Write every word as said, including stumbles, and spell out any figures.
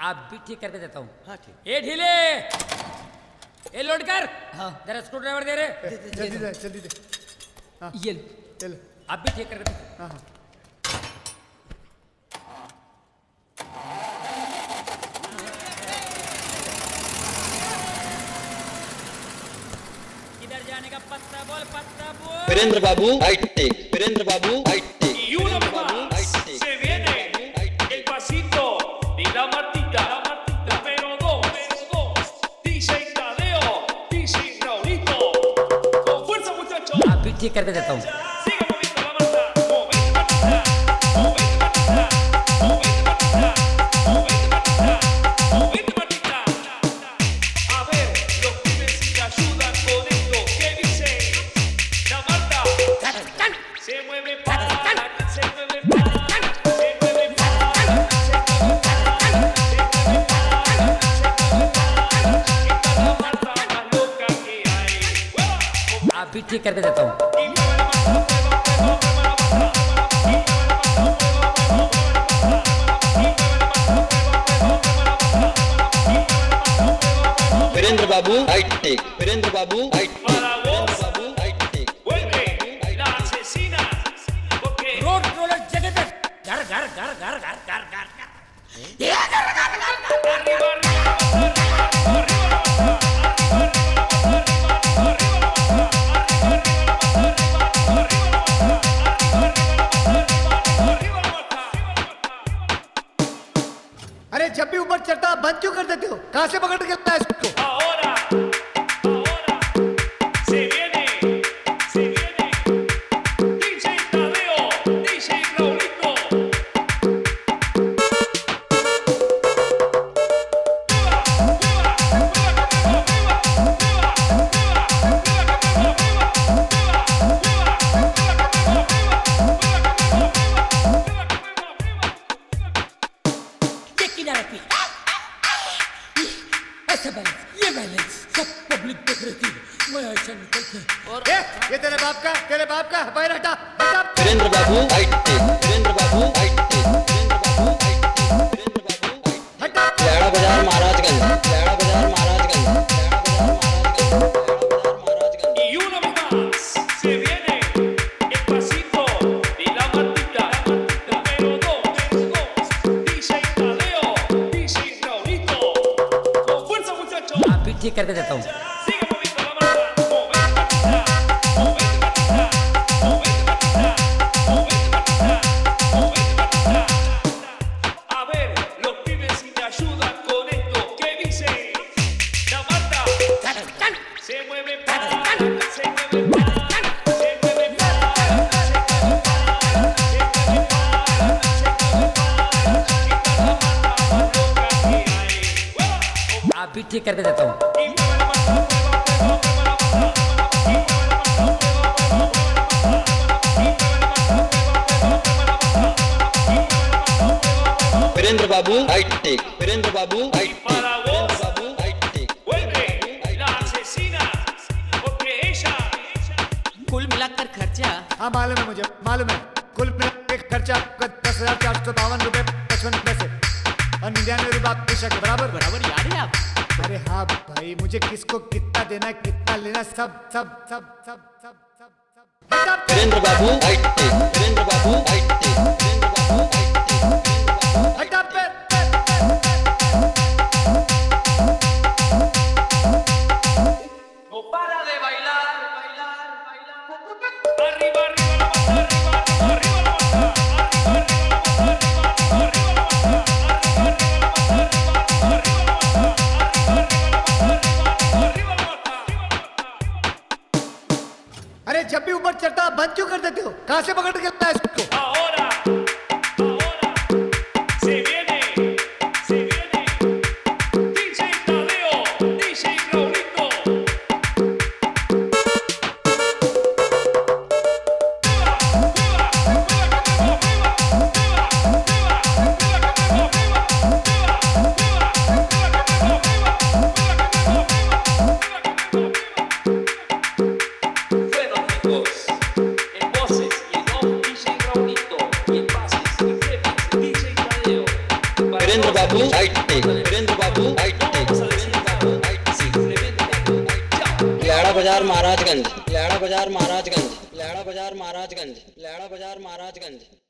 आप भी ठीक करके देता हूँ। हाँ ठीक। ए ढीले, ए लोड कर। हाँ जरा स्क्रू ड्राइवर दे रहे। जल्दी दे जल्दी दे। हाँ ये चल। आप भी ठीक करके देता हूँ। हाँ हाँ किधर जाने का पत्ता बोल, पत्ता बोल। Virendra Babu high tech, Virendra Babu high tech. Y una vez más se viene el pasito de la Martita, número dos, D J Tadeo, D J Raulito. Con fuerza muchachos, आप भी ठीक करके देता हूँ। sigue moviendo la Marta, movete Martita, movete Martita, movete Martita, movete Martita, movete Martita. A ver, los pibes si te ayudan con esto, ¿qué dice? La Marta se mueve para, se mueve para, se mueve para, se mueve para, se mueve para, se mueve para. Esta es la Marta más loca que hay. ¡Mueva! आप भी ठीक करके देता हूँ। Y mueve la Marta, mueva, mueva, mueva la Marta. Y mueve la Marta, mueva, mueva, mueva la Marta. Y mueve la Marta, mueva, mueva, mueva la Marta. Y mueve la Marta, mueva, mueva. Virendra Babu high tech, Virendra Babu high tech, Para vos, Virendra Babu high tech. vuelve la asesina. Porque road roller जगह पे घर घर घर घर घर घर घर घर ये घर घर घर घर arriba, arriba, arriba, arriba la Marta. Arriba, arriba, arriba, arriba la Marta. Arriba, arriba, arriba, arriba, arriba la Marta. Arriba, arriba, arriba, arriba la Marta. अरे जब भी ऊपर चढ़ता बंद क्यों कर देते हो? कहाँ से पकड़ के लाया इसको? Ahora, ahora, se viene, se viene, D J Tadeo, D J Raulito. ये किनारे पे ऐसा बैलेंस, ये बैलेंस सब पब्लिक देख रही थी। मैं ऐसा निकल के ए, ये तेरे बाप का तेरे बाप का पैर हटा हटा। Virendra Babu high tech, Virendra Babu high tech, Virendra Babu high tech, Virendra Babu high tech. हटा। Laira Bazar Maharajganj, लैड़ा Bazar Maharajganj, लैड़ा Bazar Maharajganj, लैड़ा Bazar Maharajganj. Y una vez más se viene el pasito de la Martita, número dos, D J Tadeo, D J Raulito. Con fuerza muchachos, आप भी ठीक करके देता हूँ। sigue moviendo la Marta, movete Martita, movete Martita, movete Martita, movete Martita, movete Martita. A ver, los pibes si te ayudan con esto, ¿qué dice? La Marta se mueve para, se mueve para, se mueve para, se mueve para, se mueve para, se mueve para. Esta es la Marta más loca que hay. ¡Mueva! आप भी ठीक करके देता हूँ। Y mueve la Marta, mueva, mueva, mueva la Marta. Y mueve la Marta, mueva, mueva, mueva la Marta. Y mueve la Marta, mueva, mueva, mueva la Marta. Y mueve la Marta, mueva, mueva. Virendra Babu high tech, Virendra Babu high tech, Para vos. Virendra Babu high tech. Vuelve la asesina, porque ella कुल मिलाकर खर्चा हाँ मालूम है मुझे मालूम है। कुल मिला के खर्चा आपका दस हजार चार सौ बावन रुपए पचपन पैसे और निन्यानवे रुपए आपके शक बराबर। बराबर याद है आप। अरे हाँ भाई, मुझे किसको कितना देना है, कितना लेना, सब सब सब सब सब सब सब हटा। Virendra Babu high tech, Virendra Babu high tech, Virendra Babu high tech, Virendra Babu हटा पे। no para de bailar, bailar, bailar. Arriba, arriba la Marta, arriba, arriba, arriba la Marta. Arriba, arriba la Marta, arriba, arriba, arriba la Marta. Arriba, arriba la Marta, arriba, arriba, arriba la Marta. Arriba, arriba la Marta, arriba, arriba, arriba la Marta. अरे जब भी ऊपर चढ़ता बंद क्यों कर देते हो? कहाँ से पकड़ के लाया इसको? Ahora, right tech, Virendra Babu right tech, Laira Bazar Maharajganj, लैड़ा Bazar Maharajganj, लैड़ा Bazar Maharajganj, लैड़ा Bazar Maharajganj.